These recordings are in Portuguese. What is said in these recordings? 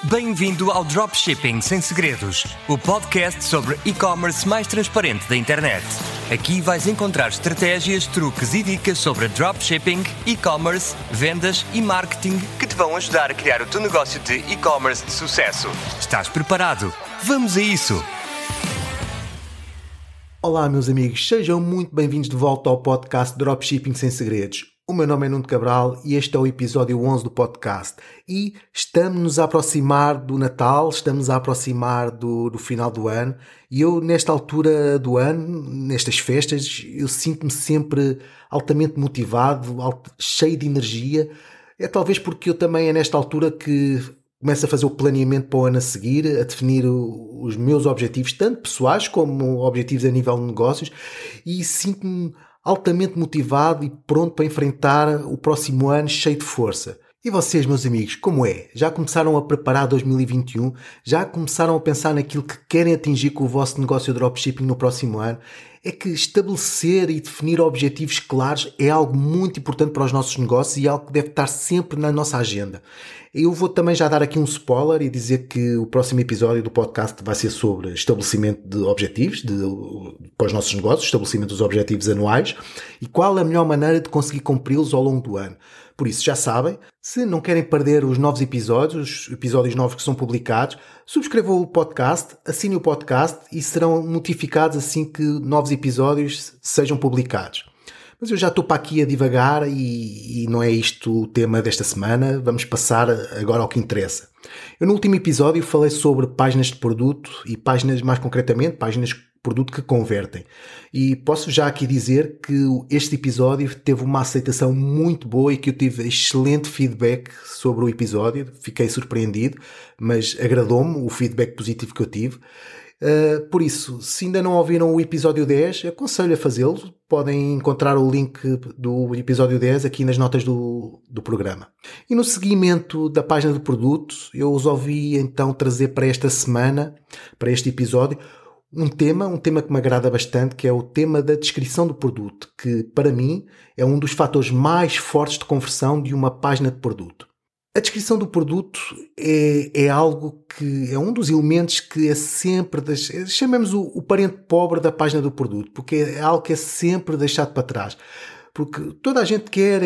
Bem-vindo ao Dropshipping Sem Segredos, o podcast sobre e-commerce mais transparente da internet. Aqui vais encontrar estratégias, truques e dicas sobre dropshipping, e-commerce, vendas e marketing que te vão ajudar a criar o teu negócio de e-commerce de sucesso. Estás preparado? Vamos a isso! Olá meus amigos, sejam muito bem-vindos de volta ao podcast Dropshipping Sem Segredos. O meu nome é Nuno Cabral e este é o episódio 11 do podcast. E estamos-nos a aproximar do Natal, estamos a aproximar do final do ano. E eu, nesta altura do ano, nestas festas, eu sinto-me sempre altamente motivado, cheio de energia. É talvez porque eu também é nesta altura que começo a fazer o planeamento para o ano a seguir, a definir os meus objetivos, tanto pessoais como objetivos a nível de negócios. E sinto-me altamente motivado e pronto para enfrentar o próximo ano cheio de força. E vocês, meus amigos, como é? Já começaram a preparar 2021? Já começaram a pensar naquilo que querem atingir com o vosso negócio de dropshipping no próximo ano? É que estabelecer e definir objetivos claros é algo muito importante para os nossos negócios e algo que deve estar sempre na nossa agenda. Eu vou também já dar aqui um spoiler e dizer que o próximo episódio do podcast vai ser sobre estabelecimento de objetivos para os nossos negócios, estabelecimento dos objetivos anuais e qual a melhor maneira de conseguir cumpri-los ao longo do ano. Por isso, já sabem, se não querem perder os novos episódios, os episódios novos que são publicados, subscrevam o podcast, assinem o podcast e serão notificados assim que novos episódios sejam publicados. Mas eu já estou para aqui a divagar e não é isto o tema desta semana. Vamos passar agora ao que interessa. Eu no último episódio falei sobre páginas de produto e páginas, mais concretamente, páginas de produto que convertem. E posso já aqui dizer que este episódio teve uma aceitação muito boa e que eu tive excelente feedback sobre o episódio. Fiquei surpreendido, mas agradou-me o feedback positivo que eu tive. Por isso, se ainda não ouviram o episódio 10, aconselho a fazê-lo. Podem encontrar o link do episódio 10 aqui nas notas do programa. E no seguimento da página do produto, eu resolvi então trazer para esta semana, para este episódio, um tema que me agrada bastante, que é o tema da descrição do produto, que para mim é um dos fatores mais fortes de conversão de uma página de produto. A descrição do produto é algo que é um dos elementos que é sempre, chamemos o parente pobre da página do produto, porque é algo que é sempre deixado para trás. Porque toda a gente quer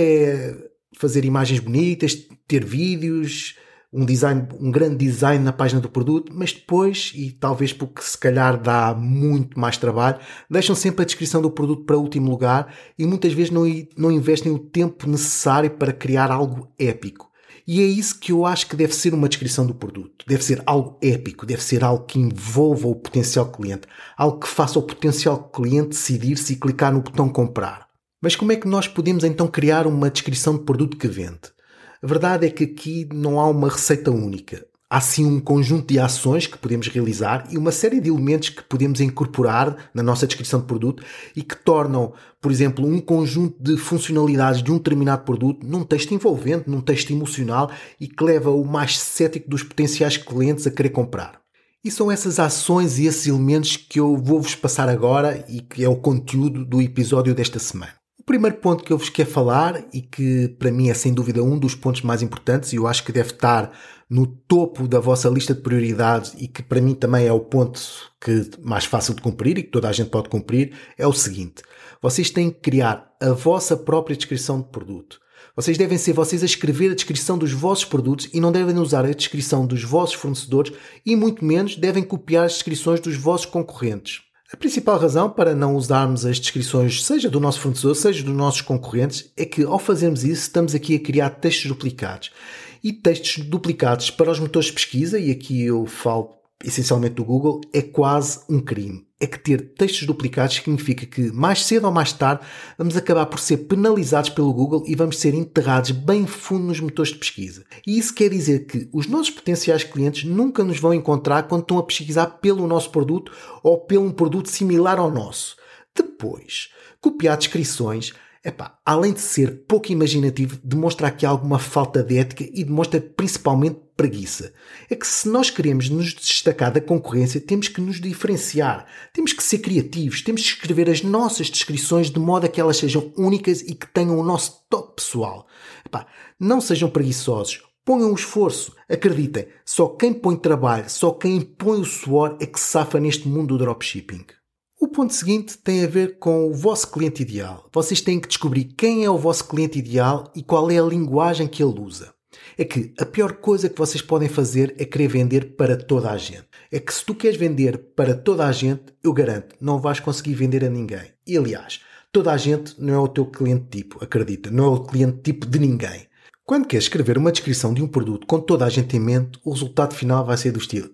fazer imagens bonitas, ter vídeos, um grande design na página do produto, mas depois, e talvez porque se calhar dá muito mais trabalho, deixam sempre a descrição do produto para o último lugar e muitas vezes não investem o tempo necessário para criar algo épico. E é isso que eu acho que deve ser uma descrição do produto. Deve ser algo épico, deve ser algo que envolva o potencial cliente, algo que faça o potencial cliente decidir-se e clicar no botão comprar. Mas como é que nós podemos então criar uma descrição de produto que vende? A verdade é que aqui não há uma receita única. Há sim um conjunto de ações que podemos realizar e uma série de elementos que podemos incorporar na nossa descrição de produto e que tornam, por exemplo, um conjunto de funcionalidades de um determinado produto num texto envolvente, num texto emocional e que leva o mais cético dos potenciais clientes a querer comprar. E são essas ações e esses elementos que eu vou-vos passar agora e que é o conteúdo do episódio desta semana. O primeiro ponto que eu vos quero falar e que para mim é sem dúvida um dos pontos mais importantes e eu acho que deve estar no topo da vossa lista de prioridades e que para mim também é o ponto que mais fácil de cumprir e que toda a gente pode cumprir, é o seguinte: vocês têm que criar a vossa própria descrição de produto. Vocês devem ser vocês a escrever a descrição dos vossos produtos e não devem usar a descrição dos vossos fornecedores e muito menos devem copiar as descrições dos vossos concorrentes. A principal razão para não usarmos as descrições, seja do nosso fornecedor, seja dos nossos concorrentes, é que ao fazermos isso estamos aqui a criar textos duplicados. E textos duplicados para os motores de pesquisa, e aqui eu falo essencialmente do Google, é quase um crime. É que ter textos duplicados significa que mais cedo ou mais tarde vamos acabar por ser penalizados pelo Google e vamos ser enterrados bem fundo nos motores de pesquisa. E isso quer dizer que os nossos potenciais clientes nunca nos vão encontrar quando estão a pesquisar pelo nosso produto ou pelo um produto similar ao nosso. Depois, copiar descrições, além de ser pouco imaginativo, demonstra aqui alguma falta de ética e demonstra principalmente preguiça. É que se nós queremos nos destacar da concorrência, temos que nos diferenciar, temos que ser criativos, temos que escrever as nossas descrições de modo a que elas sejam únicas e que tenham o nosso toque pessoal. Não sejam preguiçosos, Ponham o esforço. Acreditem, só quem põe trabalho, só quem põe o suor é que se safa neste mundo do dropshipping. O ponto seguinte tem a ver com o vosso cliente ideal. Vocês têm que descobrir quem é o vosso cliente ideal e qual é a linguagem que ele usa. É que a pior coisa que vocês podem fazer é querer vender para toda a gente. É que se tu queres vender para toda a gente, eu garanto, não vais conseguir vender a ninguém. E aliás, toda a gente não é o teu cliente tipo, acredita, não é o cliente tipo de ninguém. Quando queres escrever uma descrição de um produto com toda a gente em mente, o resultado final vai ser do estilo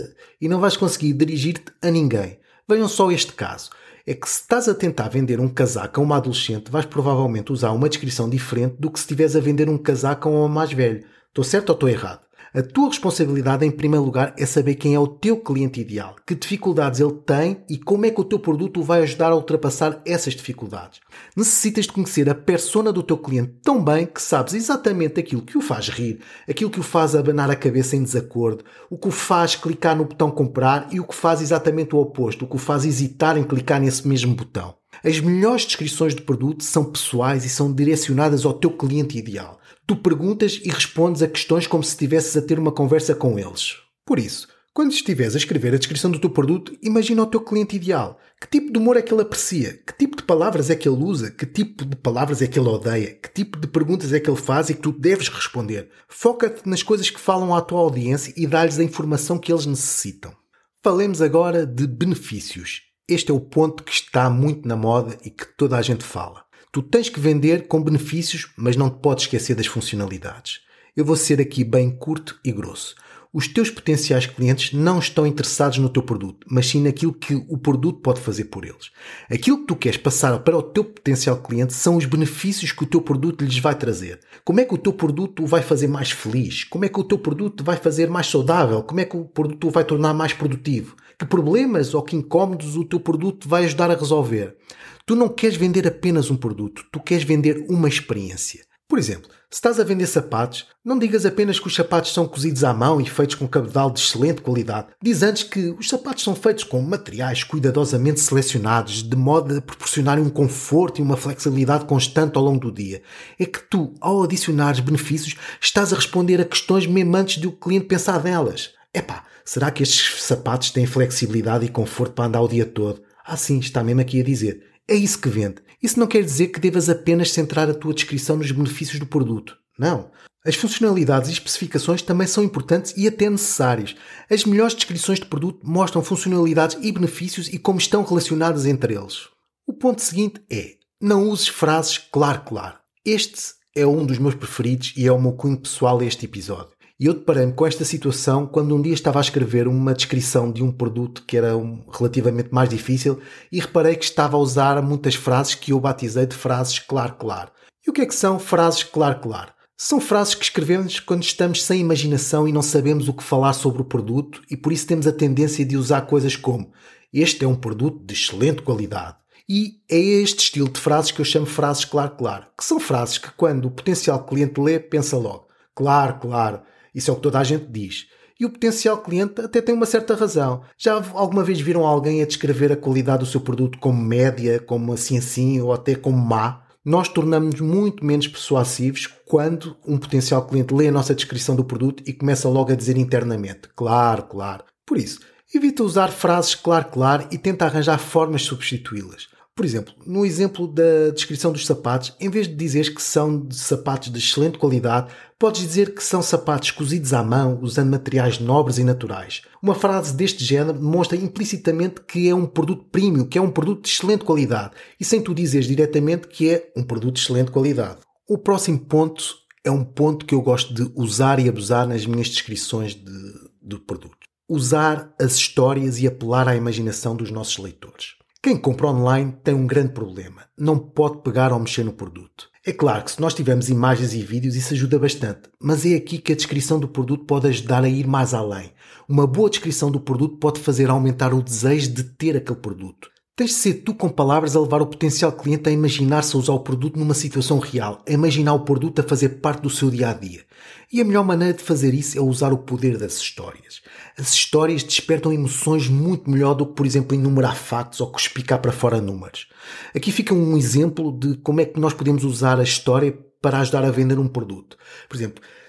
e não vais conseguir dirigir-te a ninguém. Vejam só este caso. É que se estás a tentar vender um casaco a uma adolescente, vais provavelmente usar uma descrição diferente do que se estiveres a vender um casaco a um mais velho. Estou certo ou estou errado? A tua responsabilidade, em primeiro lugar, é saber quem é o teu cliente ideal, que dificuldades ele tem e como é que o teu produto o vai ajudar a ultrapassar essas dificuldades. Necessitas de conhecer a persona do teu cliente tão bem que sabes exatamente aquilo que o faz rir, aquilo que o faz abanar a cabeça em desacordo, o que o faz clicar no botão comprar e o que faz exatamente o oposto, o que o faz hesitar em clicar nesse mesmo botão. As melhores descrições de produto são pessoais e são direcionadas ao teu cliente ideal. Tu perguntas e respondes a questões como se estivesses a ter uma conversa com eles. Por isso, quando estiveres a escrever a descrição do teu produto, imagina o teu cliente ideal. Que tipo de humor é que ele aprecia? Que tipo de palavras é que ele usa? Que tipo de palavras é que ele odeia? Que tipo de perguntas é que ele faz e que tu deves responder? Foca-te nas coisas que falam à tua audiência e dá-lhes a informação que eles necessitam. Falemos agora de benefícios. Este é o ponto que está muito na moda e que toda a gente fala. Tu tens que vender com benefícios, mas não te podes esquecer das funcionalidades. Eu vou ser aqui bem curto e grosso. Os teus potenciais clientes não estão interessados no teu produto, mas sim naquilo que o produto pode fazer por eles. Aquilo que tu queres passar para o teu potencial cliente são os benefícios que o teu produto lhes vai trazer. Como é que o teu produto o vai fazer mais feliz? Como é que o teu produto vai fazer mais saudável? Como é que o produto o vai tornar mais produtivo? Que problemas ou que incómodos o teu produto vai ajudar a resolver? Tu não queres vender apenas um produto, tu queres vender uma experiência. Por exemplo, se estás a vender sapatos, não digas apenas que os sapatos são cozidos à mão e feitos com cabedal de excelente qualidade. Diz antes que os sapatos são feitos com materiais cuidadosamente selecionados, de modo a proporcionarem um conforto e uma flexibilidade constante ao longo do dia. É que tu, ao adicionares benefícios, estás a responder a questões mesmo antes de o cliente pensar nelas. Será que estes sapatos têm flexibilidade e conforto para andar o dia todo? Sim, está mesmo aqui a dizer. É isso que vende. Isso não quer dizer que devas apenas centrar a tua descrição nos benefícios do produto. Não. As funcionalidades e especificações também são importantes e até necessárias. As melhores descrições de produto mostram funcionalidades e benefícios e como estão relacionadas entre eles. O ponto seguinte é: não uses frases claro. Este é um dos meus preferidos e é o meu cunho pessoal a este episódio. E eu deparei-me com esta situação quando um dia estava a escrever uma descrição de um produto que era relativamente mais difícil e reparei que estava a usar muitas frases que eu batizei de frases claro. E o que é que são frases claro? São frases que escrevemos quando estamos sem imaginação e não sabemos o que falar sobre o produto e por isso temos a tendência de usar coisas como: este é um produto de excelente qualidade. E é este estilo de frases que eu chamo frases claro, que são frases que quando o potencial cliente lê, pensa logo: claro. Isso é o que toda a gente diz. E o potencial cliente até tem uma certa razão. Já alguma vez viram alguém a descrever a qualidade do seu produto como média, como assim, ou até como má? Nós tornamos-nos muito menos persuasivos quando um potencial cliente lê a nossa descrição do produto e começa logo a dizer internamente: claro. Por isso, evita usar frases claro e tenta arranjar formas de substituí-las. Por exemplo, no exemplo da descrição dos sapatos, em vez de dizeres que são de sapatos de excelente qualidade, podes dizer que são sapatos cozidos à mão, usando materiais nobres e naturais. Uma frase deste género demonstra implicitamente que é um produto premium, que é um produto de excelente qualidade, e sem tu dizeres diretamente que é um produto de excelente qualidade. O próximo ponto é um ponto que eu gosto de usar e abusar nas minhas descrições do produto. Usar as histórias e apelar à imaginação dos nossos leitores. Quem compra online tem um grande problema. Não pode pegar ou mexer no produto. É claro que se nós tivermos imagens e vídeos isso ajuda bastante, mas é aqui que a descrição do produto pode ajudar a ir mais além. Uma boa descrição do produto pode fazer aumentar o desejo de ter aquele produto. Tens de ser tu com palavras a levar o potencial cliente a imaginar-se a usar o produto numa situação real, a imaginar o produto a fazer parte do seu dia-a-dia. E a melhor maneira de fazer isso é usar o poder das histórias. As histórias despertam emoções muito melhor do que, por exemplo, enumerar factos ou cuspir cá para fora números. Aqui fica um exemplo de como é que nós podemos usar a história para ajudar a vender um produto. Por exemplo,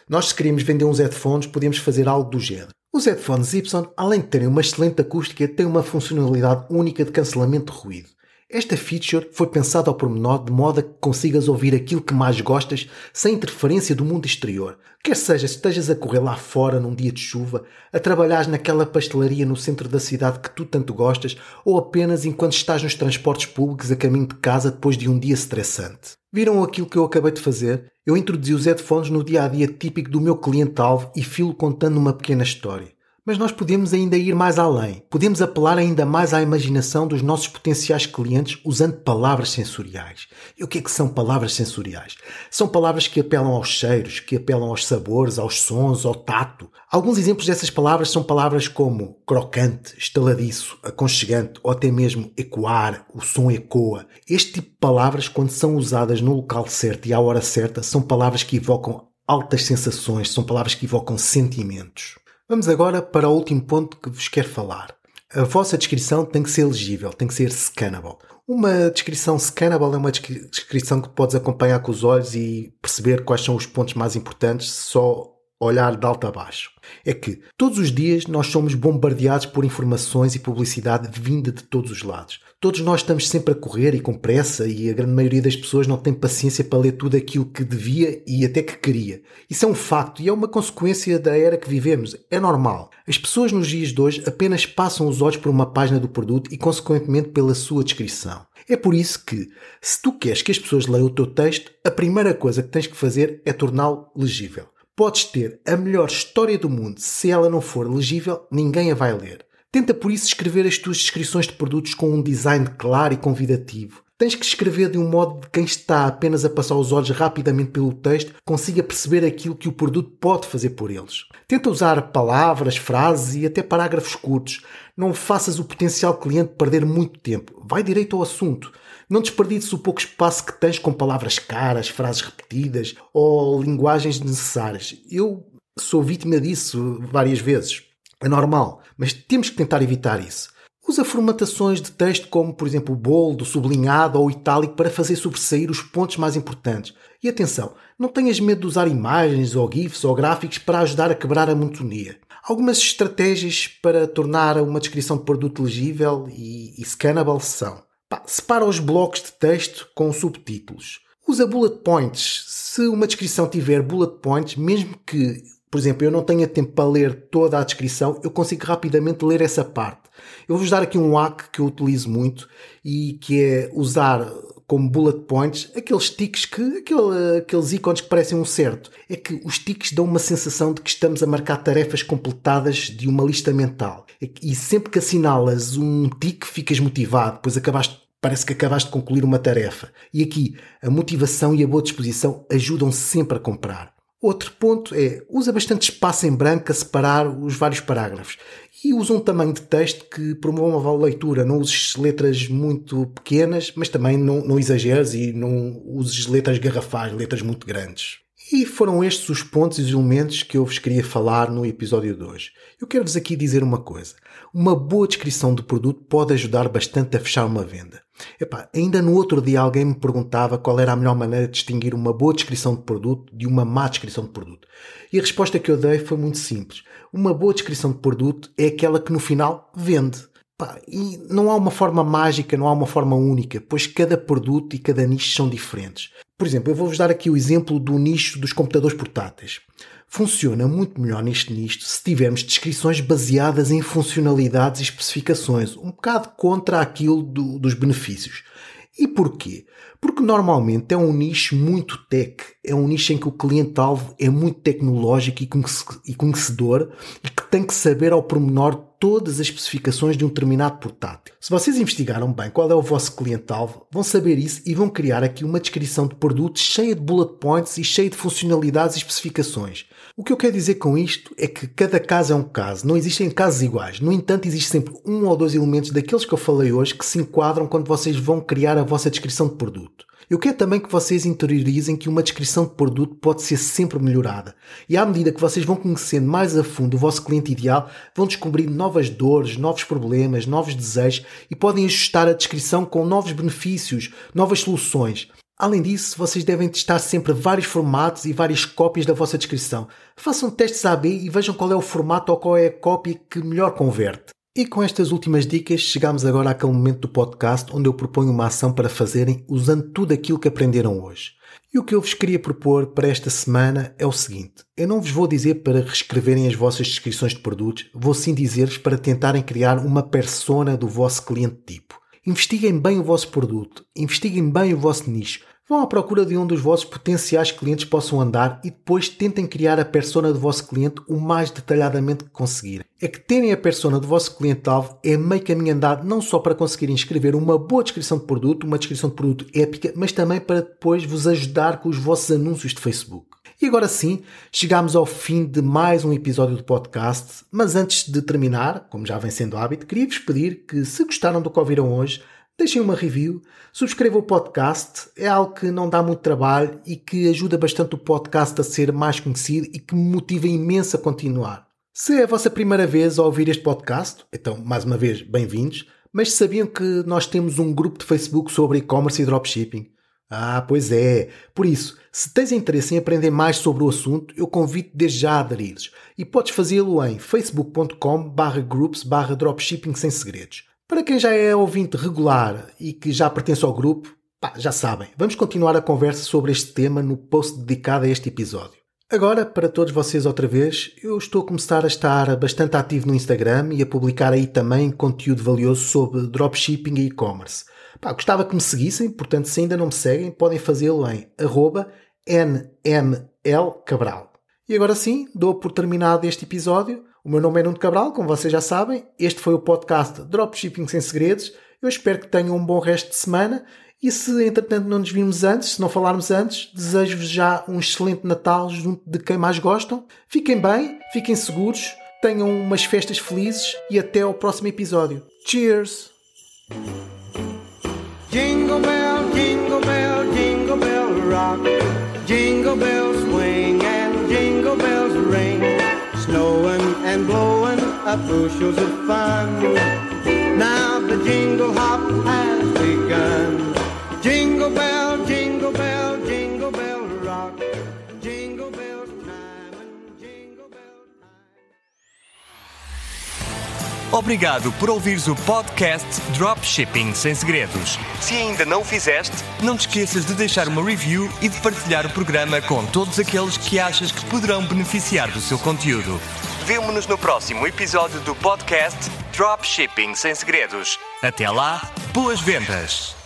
Nós, se queremos vender uns headphones, podemos fazer algo do género. Os headphones Y, além de terem uma excelente acústica, têm uma funcionalidade única de cancelamento de ruído. Esta feature foi pensada ao pormenor de modo a que consigas ouvir aquilo que mais gostas sem interferência do mundo exterior. Quer seja estejas a correr lá fora num dia de chuva, a trabalhares naquela pastelaria no centro da cidade que tu tanto gostas, ou apenas enquanto estás nos transportes públicos a caminho de casa depois de um dia estressante. Viram aquilo que eu acabei de fazer? Eu introduzi os headphones no dia-a-dia típico do meu cliente-alvo e filo contando uma pequena história. Mas nós podemos ainda ir mais além. Podemos apelar ainda mais à imaginação dos nossos potenciais clientes usando palavras sensoriais. E o que é que são palavras sensoriais? São palavras que apelam aos cheiros, que apelam aos sabores, aos sons, ao tato. Alguns exemplos dessas palavras são palavras como crocante, estaladiço, aconchegante ou até mesmo ecoar, o som ecoa. Este tipo de palavras, quando são usadas no local certo e à hora certa, são palavras que evocam altas sensações, são palavras que evocam sentimentos. Vamos agora para o último ponto que vos quero falar. A vossa descrição tem que ser legível, tem que ser scannable. Uma descrição scannable é uma descrição que podes acompanhar com os olhos e perceber quais são os pontos mais importantes só olhar de alto a baixo. É que todos os dias nós somos bombardeados por informações e publicidade vinda de todos os lados. Todos nós estamos sempre a correr e com pressa e a grande maioria das pessoas não tem paciência para ler tudo aquilo que devia e até que queria. Isso é um facto e é uma consequência da era que vivemos. É normal. As pessoas nos dias de hoje apenas passam os olhos por uma página do produto e consequentemente pela sua descrição. É por isso que, se tu queres que as pessoas leiam o teu texto, a primeira coisa que tens que fazer é torná-lo legível. Podes ter a melhor história do mundo, se ela não for legível, ninguém a vai ler. Tenta por isso escrever as tuas descrições de produtos com um design claro e convidativo. Tens que escrever de um modo de quem está apenas a passar os olhos rapidamente pelo texto consiga perceber aquilo que o produto pode fazer por eles. Tenta usar palavras, frases e até parágrafos curtos. Não faças o potencial cliente perder muito tempo. Vai direito ao assunto. Não desperdices o pouco espaço que tens com palavras caras, frases repetidas ou linguagens desnecessárias. Eu sou vítima disso várias vezes. É normal, mas temos que tentar evitar isso. Usa formatações de texto como, por exemplo, o bold, o sublinhado ou o itálico para fazer sobressair os pontos mais importantes. E atenção, não tenhas medo de usar imagens ou GIFs ou gráficos para ajudar a quebrar a monotonia. Algumas estratégias para tornar uma descrição de produto legível e scannable são: separa os blocos de texto com subtítulos. Usa bullet points. Se uma descrição tiver bullet points, mesmo que, por exemplo, eu não tenha tempo para ler toda a descrição, eu consigo rapidamente ler essa parte. Eu vou-vos dar aqui um hack que eu utilizo muito e que é usar como bullet points aqueles ticks, aqueles ícones que parecem um certo. É que os ticks dão uma sensação de que estamos a marcar tarefas completadas de uma lista mental. E sempre que assinalas um tique, ficas motivado, pois parece que acabaste de concluir uma tarefa. E aqui, a motivação e a boa disposição ajudam sempre a comprar. Outro ponto é, usa bastante espaço em branco a separar os vários parágrafos. E usa um tamanho de texto que promova a leitura. Não uses letras muito pequenas, mas também não exageres e não uses letras garrafais, letras muito grandes. E foram estes os pontos e os elementos que eu vos queria falar no episódio de hoje. Eu quero-vos aqui dizer uma coisa. Uma boa descrição do produto pode ajudar bastante a fechar uma venda. Ainda no outro dia alguém me perguntava qual era a melhor maneira de distinguir uma boa descrição de produto de uma má descrição de produto. E a resposta que eu dei foi muito simples. Uma boa descrição de produto é aquela que no final vende. E não há uma forma mágica, não há uma forma única, pois cada produto e cada nicho são diferentes. Por exemplo, eu vou-vos dar aqui o exemplo do nicho dos computadores portáteis. Funciona muito melhor neste nicho se tivermos descrições baseadas em funcionalidades e especificações, um bocado contra aquilo dos benefícios. E porquê? Porque normalmente é um nicho muito tech, é um nicho em que o cliente-alvo é muito tecnológico e conhecedor e que tem que saber ao pormenor todas as especificações de um determinado portátil. Se vocês investigaram bem qual é o vosso cliente-alvo, vão saber isso e vão criar aqui uma descrição de produto cheia de bullet points e cheia de funcionalidades e especificações. O que eu quero dizer com isto é que cada caso é um caso, não existem casos iguais. No entanto, existe sempre um ou dois elementos daqueles que eu falei hoje que se enquadram quando vocês vão criar a vossa descrição de produto. Eu quero também que vocês interiorizem que uma descrição de produto pode ser sempre melhorada. E à medida que vocês vão conhecendo mais a fundo o vosso cliente ideal, vão descobrindo novas dores, novos problemas, novos desejos e podem ajustar a descrição com novos benefícios, novas soluções. Além disso, vocês devem testar sempre vários formatos e várias cópias da vossa descrição. Façam testes AB e vejam qual é o formato ou qual é a cópia que melhor converte. E com estas últimas dicas, chegamos agora àquele momento do podcast onde eu proponho uma ação para fazerem usando tudo aquilo que aprenderam hoje. E o que eu vos queria propor para esta semana é o seguinte. Eu não vos vou dizer para reescreverem as vossas descrições de produtos, vou sim dizer-vos para tentarem criar uma persona do vosso cliente tipo. Investiguem bem o vosso produto, investiguem bem o vosso nicho, vão à procura de onde os vossos potenciais clientes possam andar e depois tentem criar a persona do vosso cliente o mais detalhadamente que conseguirem. É que terem a persona do vosso cliente-alvo é meio caminho andado não só para conseguirem escrever uma boa descrição de produto, uma descrição de produto épica, mas também para depois vos ajudar com os vossos anúncios de Facebook. E agora sim, chegamos ao fim de mais um episódio do podcast, mas antes de terminar, como já vem sendo hábito, queria-vos pedir que, se gostaram do que ouviram hoje, deixem uma review, subscrevam o podcast, é algo que não dá muito trabalho e que ajuda bastante o podcast a ser mais conhecido e que me motiva imenso a continuar. Se é a vossa primeira vez a ouvir este podcast, então, mais uma vez, bem-vindos, mas sabiam que nós temos um grupo de Facebook sobre e-commerce e dropshipping? Ah, pois é. Por isso, se tens interesse em aprender mais sobre o assunto, eu convido desde já a aderires. E podes fazê-lo em facebook.com/groups/dropshipping sem segredos. Para quem já é ouvinte regular e que já pertence ao grupo, já sabem, vamos continuar a conversa sobre este tema no post dedicado a este episódio. Agora, para todos vocês outra vez, eu estou a começar a estar bastante ativo no Instagram e a publicar aí também conteúdo valioso sobre dropshipping e e-commerce. Gostava que me seguissem, portanto, se ainda não me seguem, podem fazê-lo em @nmlcabral. E agora sim, dou por terminado este episódio. O meu nome é Nuno Cabral, como vocês já sabem. Este foi o podcast Dropshipping Sem Segredos. Eu espero que tenham um bom resto de semana. E se, entretanto, não nos vimos antes, se não falarmos antes, desejo-vos já um excelente Natal junto de quem mais gostam. Fiquem bem, fiquem seguros, tenham umas festas felizes e até ao próximo episódio. Cheers! Jingle bell, jingle bell, jingle bell rock. Jingle bells swing and jingle bells ring. Snowing and blowing up bushels of fun. Now the jingle hop has begun. Jingle bell, jingle bell, jingle bell rock. Jingle bell time and jingle bell time. Obrigado por ouvires o podcast Dropshipping Sem Segredos. Se ainda não o fizeste, não te esqueças de deixar uma review e de partilhar o programa com todos aqueles que achas que poderão beneficiar do seu conteúdo. Vemo-nos no próximo episódio do podcast Dropshipping Sem Segredos. Até lá, boas vendas!